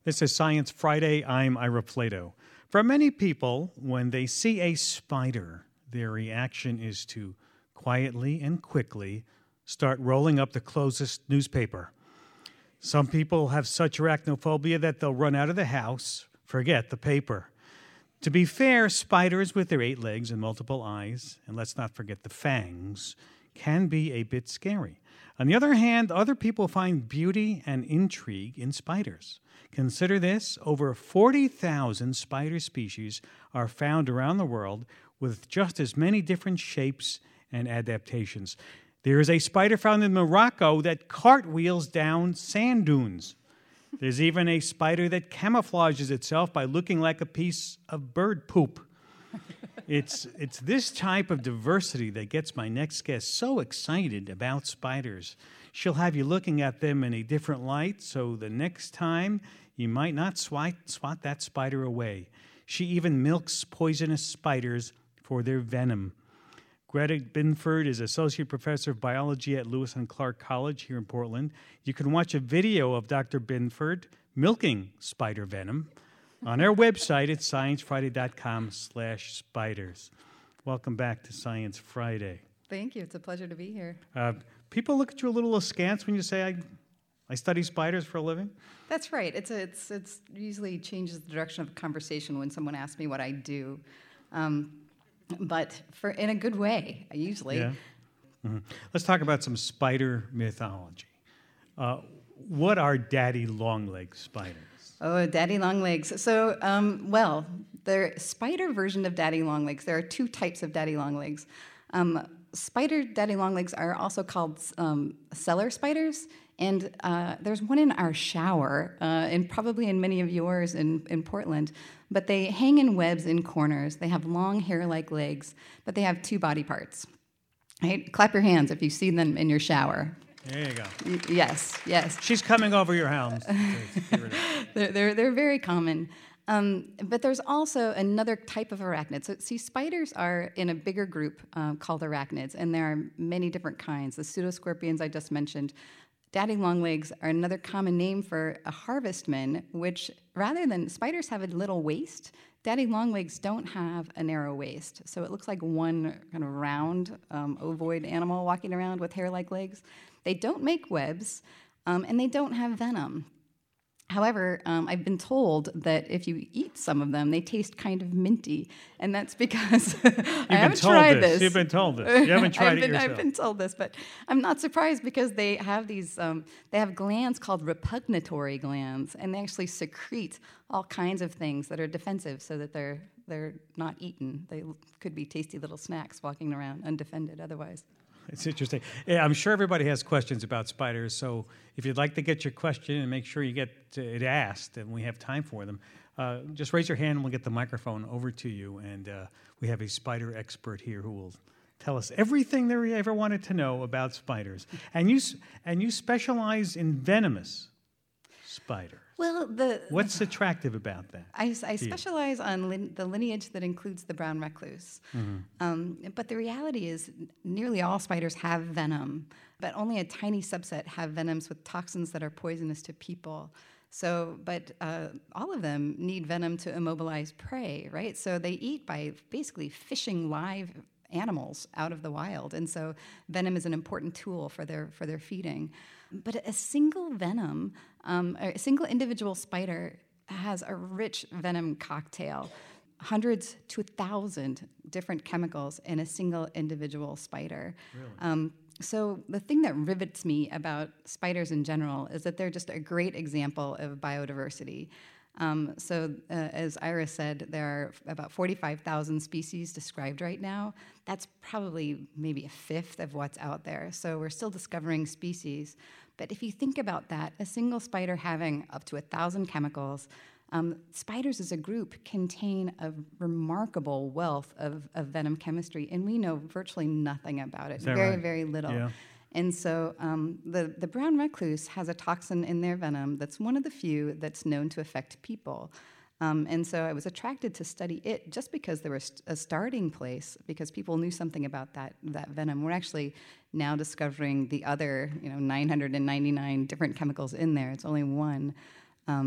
This is Science Friday. I'm Ira Plato. For many people, when they see a spider, their reaction is to quietly and quickly start rolling up the closest newspaper. Some people have such arachnophobia that they'll run out of the house, forget the paper. To be fair, spiders with their 8 legs and multiple eyes, and let's not forget the fangs, can be a bit scary. On the other hand, other people find beauty and intrigue in spiders. Consider this, over 40,000 spider species are found around the world with just as many different shapes and adaptations. There is a spider found in Morocco that cartwheels down sand dunes. There's even a spider that camouflages itself by looking like a piece of bird poop. It's this type of diversity that gets my next guest so excited about spiders. She'll have you looking at them in a different light, so the next time you might not swat that spider away. She even milks poisonous spiders for their venom. Greta Binford is Associate Professor of Biology at Lewis and Clark College here in Portland. You can watch a video of Dr. Binford milking spider venom on our website at sciencefriday.com/spiders. Welcome back to Science Friday. Thank you. It's a pleasure to be here. People look at you a little askance when you say, I study spiders for a living? That's right. It's usually changes the direction of the conversation when someone asks me what I do. But in a good way, usually. Yeah. Mm-hmm. Let's talk about some spider mythology. What are daddy long-legged spiders? Oh, daddy longlegs. So, the spider version of daddy longlegs, there are 2 types of daddy longlegs. Spider daddy longlegs are also called cellar spiders, and there's one in our shower, and probably in many of yours in Portland, but they hang in webs in corners. They have long hair-like legs, but they have 2 body parts. Right? Clap your hands if you see them in your shower. There you go. Yes. She's coming over your house. They're very common. But there's also another type of arachnid. So, see, spiders are in a bigger group called arachnids, and there are many different kinds. The pseudoscorpions I just mentioned. Daddy longlegs are another common name for a harvestman, which rather than spiders have a little waist, daddy longlegs don't have a narrow waist. So it looks like one kind of round, ovoid animal walking around with hair-like legs. They don't make webs, and they don't have venom. However, I've been told that if you eat some of them, they taste kind of minty, and that's because I haven't tried this. You've been told this. You haven't tried it yourself. I've been told this, but I'm not surprised because they have these. They have glands called repugnatory glands, and they actually secrete all kinds of things that are defensive, so that they're not eaten. They could be tasty little snacks walking around undefended otherwise. It's interesting. Yeah, I'm sure everybody has questions about spiders, so if you'd like to get your question and make sure you get it asked and we have time for them, just raise your hand and we'll get the microphone over to you, and we have a spider expert here who will tell us everything they ever wanted to know about spiders. And you specialize in venomous spiders. Well, what's attractive about that? I specialize on the lineage that includes the brown recluse. Mm-hmm. But the reality is nearly all spiders have venom, but only a tiny subset have venoms with toxins that are poisonous to people. So, but all of them need venom to immobilize prey, right? So they eat by basically fishing live animals out of the wild, and so venom is an important tool for their feeding. But a single venom, a single individual spider has a rich venom cocktail, hundreds to 1,000 different chemicals in a single individual spider. Really? So the thing that rivets me about spiders in general is that they're just a great example of biodiversity. As Ira said, there are about 45,000 species described right now. That's probably maybe a fifth of what's out there. So we're still discovering species. But if you think about that, a single spider having up to 1,000 chemicals, spiders as a group contain a remarkable wealth of venom chemistry, and we know virtually nothing about it, very, right? Very little. Yeah. And so the brown recluse has a toxin in their venom that's one of the few that's known to affect people. And so I was attracted to study it just because there was a starting place, because people knew something about that venom. We're actually now discovering the other 999 different chemicals in there. It's only one.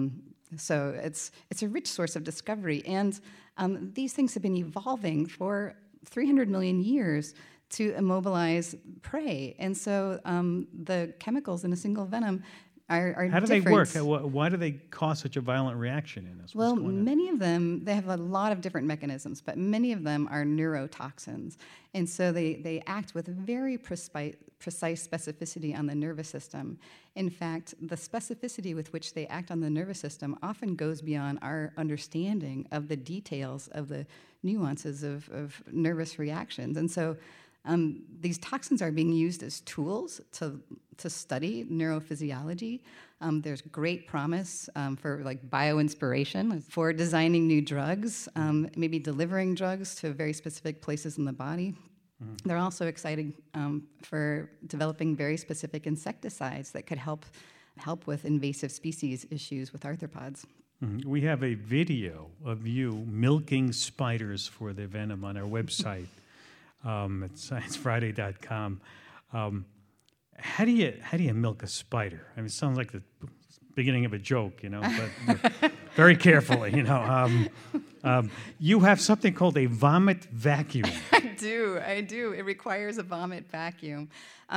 So it's a rich source of discovery. And these things have been evolving for 300 million years to immobilize prey. And so the chemicals in a single venom are How do different. they work? Why do they cause such a violent reaction in us? Well, many of them, they have a lot of different mechanisms, but many of them are neurotoxins. And so they act with very precise specificity on the nervous system. In fact, the specificity with which they act on the nervous system often goes beyond our understanding of the details of the nuances of nervous reactions. And so these toxins are being used as tools to study neurophysiology. There's great promise for like bioinspiration, for designing new drugs, maybe delivering drugs to very specific places in the body. Mm-hmm. They're also excited for developing very specific insecticides that could help with invasive species issues with arthropods. Mm-hmm. We have a video of you milking spiders for the venom on our website. At sciencefriday.com. How do you milk a spider? I mean, it sounds like the beginning of a joke, but very carefully, You have something called a vomit vacuum. I do. It requires a vomit vacuum.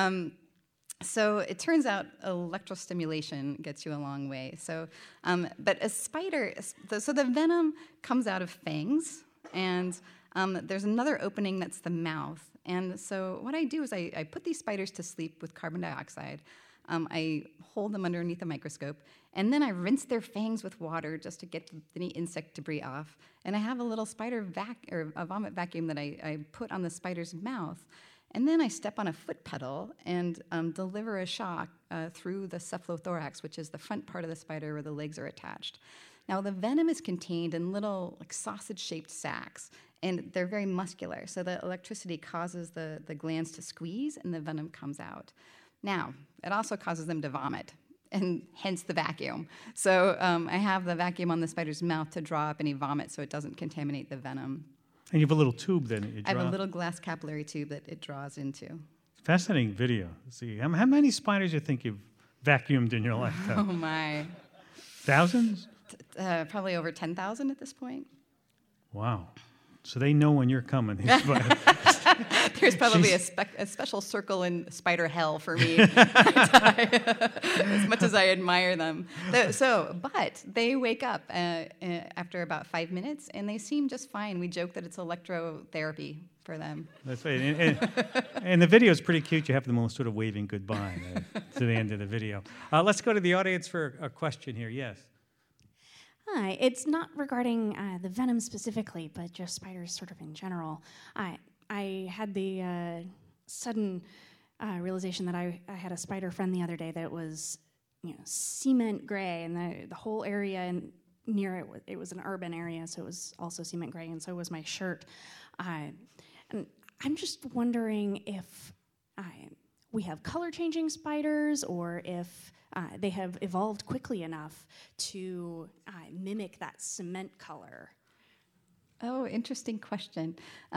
So it turns out electrostimulation gets you a long way. So, but a spider, so the venom comes out of fangs, and there's another opening that's the mouth. And so what I do is I put these spiders to sleep with carbon dioxide. I hold them underneath a microscope, and then I rinse their fangs with water just to get any insect debris off. And I have a little a vomit vacuum that I put on the spider's mouth. And then I step on a foot pedal and deliver a shock through the cephalothorax, which is the front part of the spider where the legs are attached. Now, the venom is contained in little sausage-shaped sacs, and they're very muscular, so the electricity causes the glands to squeeze, and the venom comes out. Now, it also causes them to vomit, and hence the vacuum. So I have the vacuum on the spider's mouth to draw up any vomit so it doesn't contaminate the venom. And you have a little tube then that you draw. I have a little glass capillary tube that it draws into. Fascinating video. See, how many spiders do you think you've vacuumed in your lifetime? Oh, my. Thousands? Probably over 10,000 at this point. Wow. So they know when you're coming. There's probably a special circle in spider hell for me, as much as I admire them. But they wake up after about 5 minutes, and they seem just fine. We joke that it's electrotherapy for them. That's right. And the video is pretty cute. You have them all sort of waving goodbye to the end of the video. Let's go to the audience for a question here. Yes. Hi, it's not regarding the venom specifically, but just spiders sort of in general. I had the sudden realization that I had a spider friend the other day that was, cement gray, and the whole area near it was an urban area, so it was also cement gray, and so was my shirt. And I'm just wondering if we have color-changing spiders, or if they have evolved quickly enough to mimic that cement color. Oh, interesting question.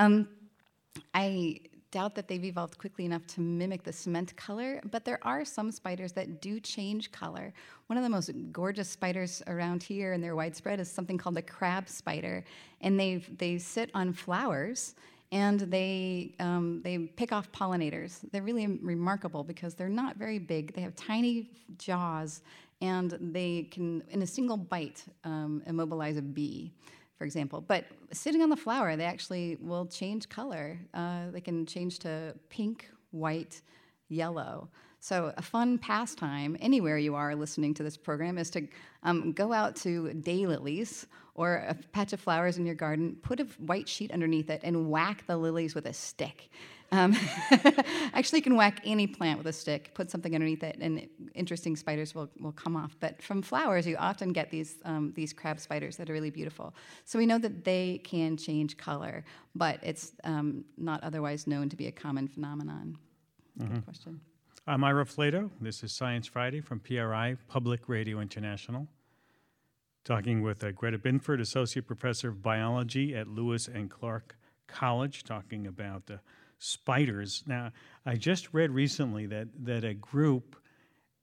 I doubt that they've evolved quickly enough to mimic the cement color, but there are some spiders that do change color. One of the most gorgeous spiders around here, and they're widespread, is something called the crab spider, and they sit on flowers, and they pick off pollinators. They're really remarkable because they're not very big. They have tiny jaws, and they can, in a single bite, immobilize a bee, for example. But sitting on the flower, they actually will change color. They can change to pink, white, yellow. So a fun pastime, anywhere you are listening to this program, is to go out to daylilies or a patch of flowers in your garden, put a white sheet underneath it, and whack the lilies with a stick. Actually, you can whack any plant with a stick, put something underneath it, and interesting spiders will come off. But from flowers, you often get these crab spiders that are really beautiful. So we know that they can change color, but it's not otherwise known to be a common phenomenon. Mm-hmm. Good question. I'm Ira Flato. This is Science Friday from PRI, Public Radio International. Talking with Greta Binford, Associate Professor of Biology at Lewis and Clark College, talking about spiders. Now, I just read recently that a group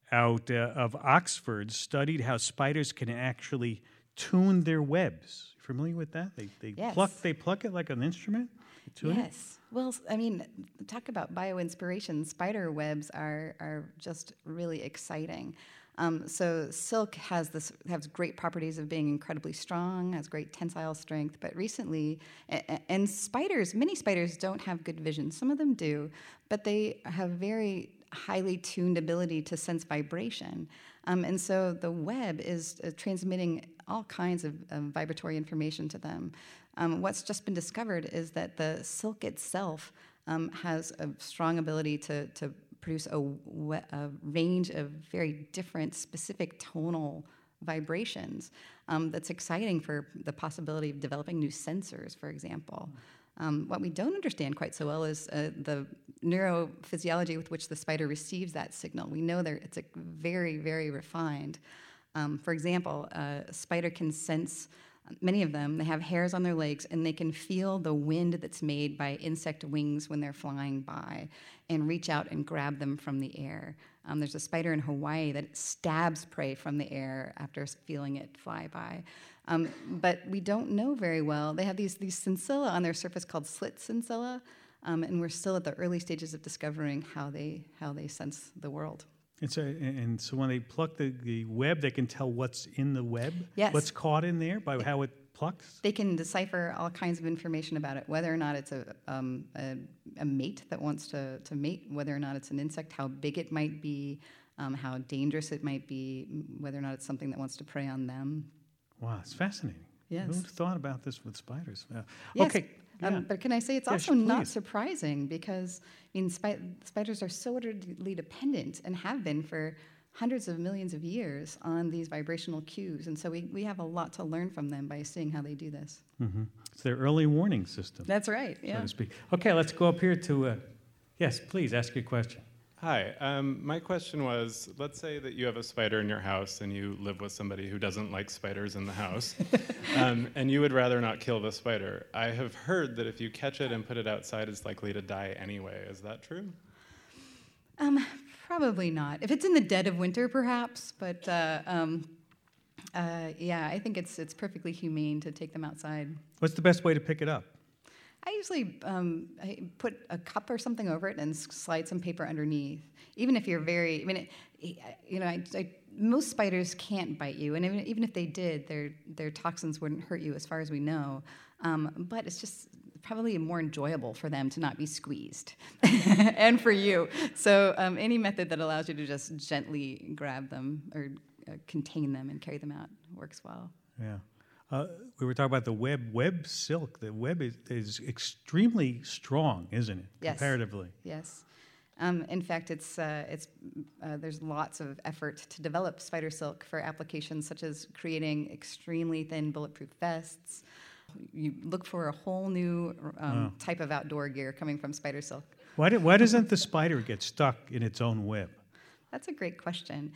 out of Oxford studied how spiders can actually tune their webs. Familiar with that? They Yes. pluck it like an instrument. They tune it? Yes. Well, I mean, talk about bioinspiration. Spider webs are just really exciting. So silk has great properties of being incredibly strong, has great tensile strength. But recently, and many spiders don't have good vision. Some of them do, but they have very highly tuned ability to sense vibration. And so the web is transmitting all kinds of vibratory information to them. What's just been discovered is that the silk itself has a strong ability to produce a range of very different, specific tonal vibrations that's exciting for the possibility of developing new sensors, for example. What we don't understand quite so well is the neurophysiology with which the spider receives that signal. We know it's very, very refined. For example, a spider can sense, many of them, they have hairs on their legs, and they can feel the wind that's made by insect wings when they're flying by and reach out and grab them from the air. There's a spider in Hawaii that stabs prey from the air after feeling it fly by. But we don't know very well. They have these cincilla on their surface called slit cincilla, and we're still at the early stages of discovering how they sense the world. And so when they pluck the web, they can tell what's in the web? Yes. What's caught in there by how it plucks? They can decipher all kinds of information about it, whether or not it's a mate that wants to mate, whether or not it's an insect, how big it might be, how dangerous it might be, whether or not it's something that wants to prey on them. Wow, it's fascinating. Yes. Who'd thought about this with spiders? Yes. Okay. Yeah. But can I say it's Yes, also not please. surprising because spiders are so utterly dependent and have been for hundreds of millions of years on these vibrational cues. And so we have a lot to learn from them by seeing how they do this. Mm-hmm. It's their early warning system, That's right, yeah. so to speak. Okay, let's go up here to, yes, please, ask your question. Hi, my question was, let's say that you have a spider in your house and you live with somebody who doesn't like spiders in the house, and you would rather not kill the spider. I have heard that if you catch it and put it outside, it's likely to die anyway. Is that true? Probably not. If it's in the dead of winter, perhaps, but yeah, I think it's perfectly humane to take them outside. What's the best way to pick it up? I usually I put a cup or something over it and slide some paper underneath. Even if you're most spiders can't bite you, and even if they did, their toxins wouldn't hurt you, as far as we know. But it's just probably more enjoyable for them to not be squeezed, and for you. So any method that allows you to just gently grab them or contain them and carry them out works well. Yeah. We were talking about the web silk. The web is extremely strong, isn't it? Yes. Comparatively. Yes. In fact, there's lots of effort to develop spider silk for applications such as creating extremely thin bulletproof vests. You look for a whole new type of outdoor gear coming from spider silk. Why doesn't the spider get stuck in its own web? That's a great question.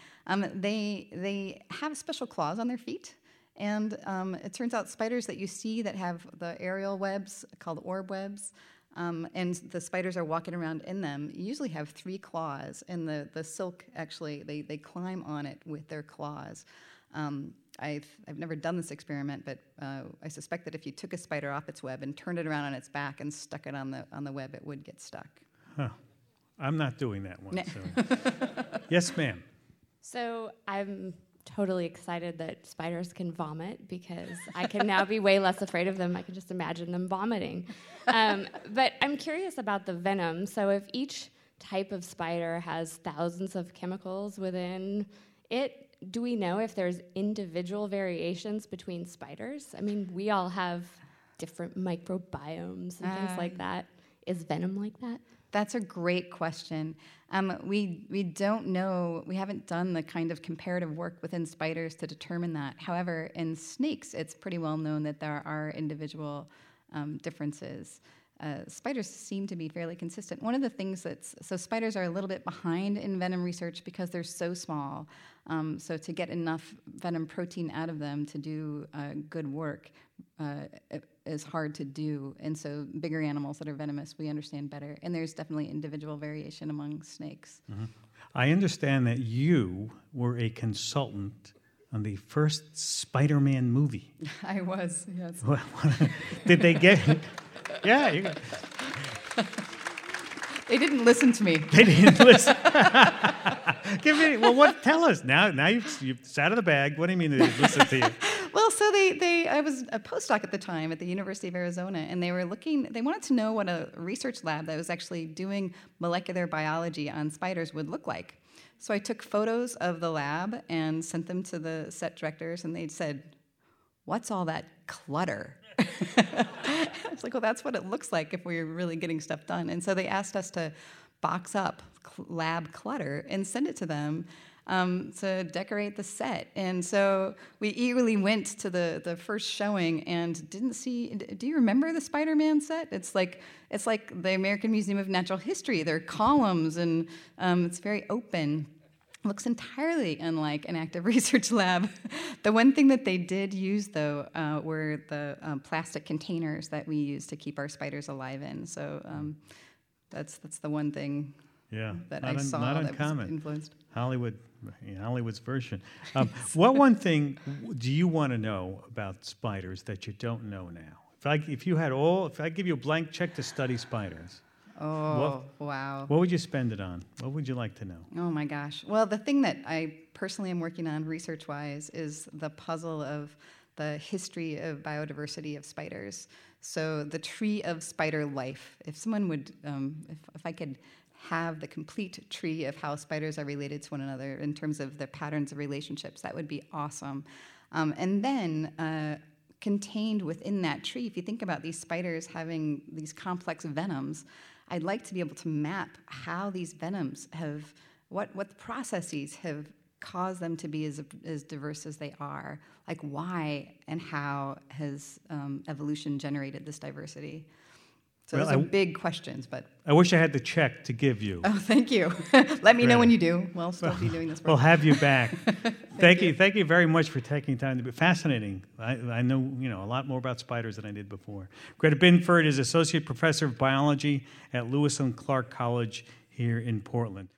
They have special claws on their feet. And it turns out spiders that you see that have the aerial webs called orb webs, and the spiders are walking around in them, usually have 3 claws. And the silk, actually, they climb on it with their claws. I've never done this experiment, but I suspect that if you took a spider off its web and turned it around on its back and stuck it on the web, it would get stuck. Huh. I'm not doing that one. So. Yes, ma'am. So I'm totally excited that spiders can vomit because I can now be way less afraid of them. I can just imagine them vomiting. But I'm curious about the venom. So if each type of spider has thousands of chemicals within it, do we know if there's individual variations between spiders? I mean, we all have different microbiomes and things like that. Is venom like that? That's a great question. We don't know. We haven't done the kind of comparative work within spiders to determine that. However, in snakes, it's pretty well known that there are individual differences. Spiders seem to be fairly consistent. One of the things so spiders are a little bit behind in venom research because they're so small. So to get enough venom protein out of them to do good work is hard to do. And so bigger animals that are venomous, we understand better. And there's definitely individual variation among snakes. Mm-hmm. I understand that you were a consultant on the first Spider-Man movie. I was, yes. Did they get? Yeah, They didn't listen to me. they didn't listen. Tell us now. Now you've sat in the bag. What do you mean they didn't listen to you? Well, so I was a postdoc at the time at the University of Arizona, and they wanted to know what a research lab that was actually doing molecular biology on spiders would look like. So I took photos of the lab and sent them to the set directors, and they said, "What's all that clutter?" I was like, well, that's what it looks like if we're really getting stuff done. And so they asked us to box up lab clutter and send it to them to decorate the set. And so we eagerly went to the first showing and didn't see. Do you remember the Spider-Man set? It's like the American Museum of Natural History. There are columns, and it's very open. Looks entirely unlike an active research lab. The one thing that they did use, though, were the plastic containers that we use to keep our spiders alive in. So that's the one thing that I saw not that uncommon. was influenced. Hollywood's version. What one thing do you want to know about spiders that you don't know now? If I give you a blank check to study spiders, Wow. what would you spend it on? What would you like to know? Oh my gosh. Well, the thing that I personally am working on research-wise is the puzzle of the history of biodiversity of spiders. So the tree of spider life. If someone would, if I could have the complete tree of how spiders are related to one another in terms of their patterns of relationships, that would be awesome. And then contained within that tree, if you think about these spiders having these complex venoms, I'd like to be able to map how these venoms what the processes have caused them to be as diverse as they are. Like why and how has evolution generated this diversity? So those are big questions, but... I wish I had the check to give you. Oh, thank you. Let me know when you do. We'll still be doing this work. We'll have you back. Thank you very much for taking time to be fascinating. I know a lot more about spiders than I did before. Greta Binford is Associate Professor of Biology at Lewis and Clark College here in Portland.